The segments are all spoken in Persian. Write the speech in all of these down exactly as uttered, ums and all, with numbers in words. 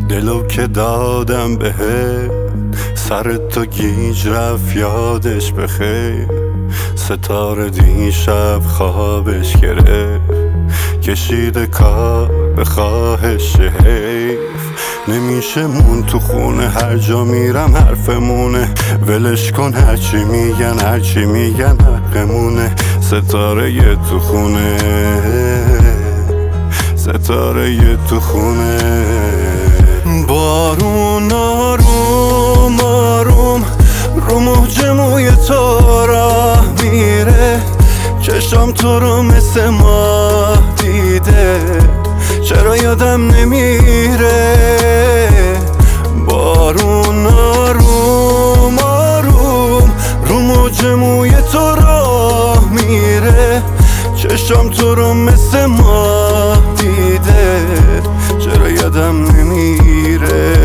دلو که دادم بهت، سر تو گیج رفت یادش بخیر. ستاره دیشب خوابش گرفت، کشیده کار به خواهش حیف. نمیشه مون تو خونه، هر جا میرم حرفمونه. ولش کن هرچی میگن هرچی میگن حقمونه. ستاره یه تو خونه، ستاره یه تو خونه. بارون آروم آروم رو موج موی تو راه میره. چشام تو رو مثل ماه دیده، چرا یادم نمیره. بارون آروم آروم رو موج موی تو راه میره. چشام تو رو مثل ماه دیده، چرا یادم نمیره.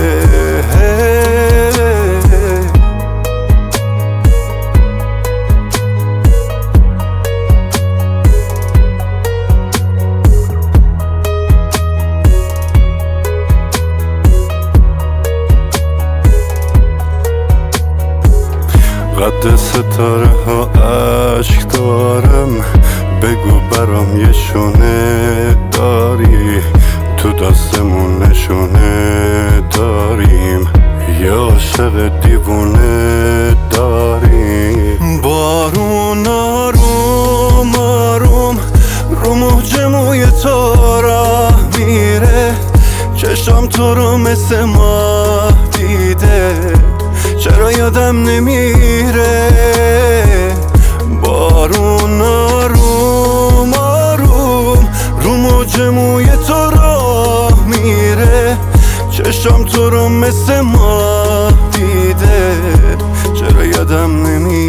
قد ستاره ها عشق دارم، بگو برام یه شونه داری. تو دستمون نشونه داریم، یه عاشق دیوونه داریم. بارون آروم آروم رو موج موی تو راه میره. چشام تو رو مثل ماه دیده، چرا یادم نمیره. بارون آروم آروم رو موج موی تو راه میره. چشام تو رو مثل ماه دیده، چرا یادم نمیره.